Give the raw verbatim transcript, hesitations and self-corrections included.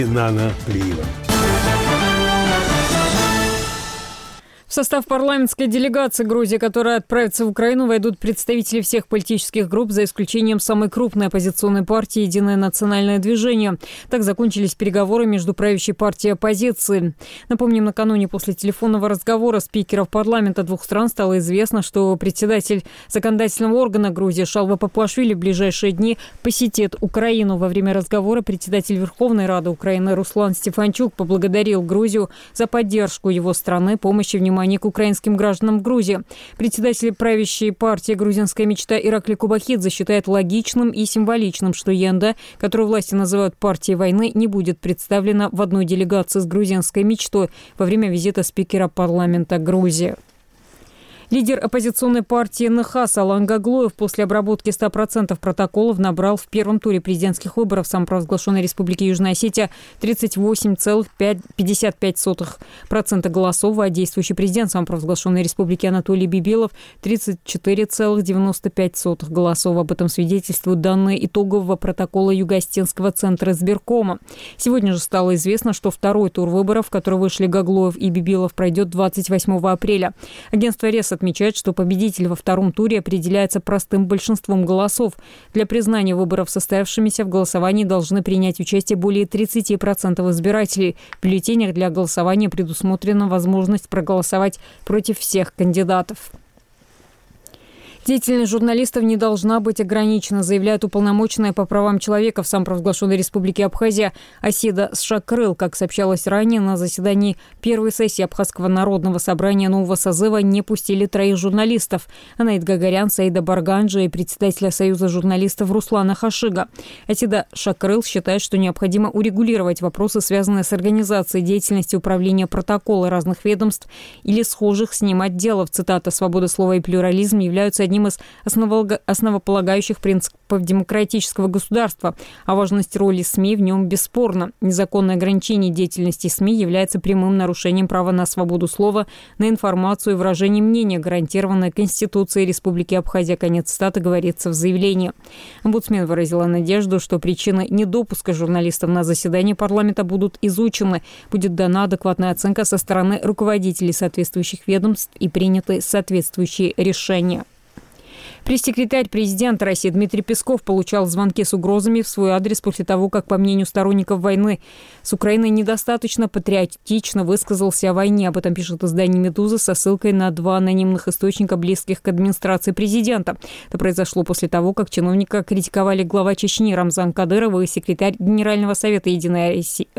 Нана Плиева. В состав парламентской делегации Грузии, которая отправится в Украину, войдут представители всех политических групп, за исключением самой крупной оппозиционной партии «Единое национальное движение». Так закончились переговоры между правящей партией и оппозицией. Напомним, накануне после телефонного разговора спикеров парламента двух стран стало известно, что председатель законодательного органа Грузии Шалва Папуашвили в ближайшие дни посетит Украину. Во время разговора председатель Верховной Рады Украины Руслан Стефанчук поблагодарил Грузию за поддержку его страны, помощь и внимание к украинским гражданам в Грузии. Председатель правящей партии «Грузинская мечта» Иракли Кубахидзе считает логичным и символичным, что Енда, которую власти называют партией войны, не будет представлена в одной делегации с грузинской мечтой во время визита спикера парламента Грузии. Лидер оппозиционной партии эн ха Салан Гаглоев после обработки ста процентов протоколов набрал в первом туре президентских выборов самопровозглашенной Республики Южная Осетия тридцать восемь целых пятьдесят пять сотых процента голосов, а действующий президент самопровозглашенной Республики Анатолий Бибилов тридцать четыре целых девяносто пять сотых голосов. Об этом свидетельствуют данные итогового протокола Юго-Осетинского центра избиркома. Сегодня же стало известно, что второй тур выборов, в который вышли Гаглоев и Бибилов, пройдет двадцать восьмого апреля. Агентство РЕС отмечает, что победитель во втором туре определяется простым большинством голосов. Для признания выборов состоявшимися в голосовании должны принять участие более тридцати процентов избирателей. В бюллетенях для голосования предусмотрена возможность проголосовать против всех кандидатов. Деятельность журналистов не должна быть ограничена, заявляет уполномоченная по правам человека в самопровозглашенной Республике Абхазия Асида Шакрыл. Как сообщалось ранее, на заседании первой сессии Абхазского народного собрания нового созыва не пустили троих журналистов – Анаит Гагарян, Саида Барганджа и председателя Союза журналистов Руслана Хашига. Асида Шакрыл считает, что необходимо урегулировать вопросы, связанные с организацией деятельности управления протокола разных ведомств или схожих с ним отделов. Цитата: «Свобода слова и плюрализм являются одним из основополагающих принципов демократического государства, а важность роли СМИ в нем бесспорна. Незаконное ограничение деятельности СМИ является прямым нарушением права на свободу слова, на информацию и выражение мнения, гарантированное Конституцией Республики Абхазия». Конец цитаты, говорится в заявлении. Омбудсмен выразила надежду, что причины недопуска журналистов на заседание парламента будут изучены, будет дана адекватная оценка со стороны руководителей соответствующих ведомств и приняты соответствующие решения. Пресс-секретарь президента России Дмитрий Песков получал звонки с угрозами в свой адрес после того, как, по мнению сторонников войны с Украиной, недостаточно патриотично высказался о войне. Об этом пишет издание «Медуза» со ссылкой на два анонимных источника, близких к администрации президента. Это произошло после того, как чиновника критиковали глава Чечни Рамзан Кадыров и секретарь Генерального совета «Единой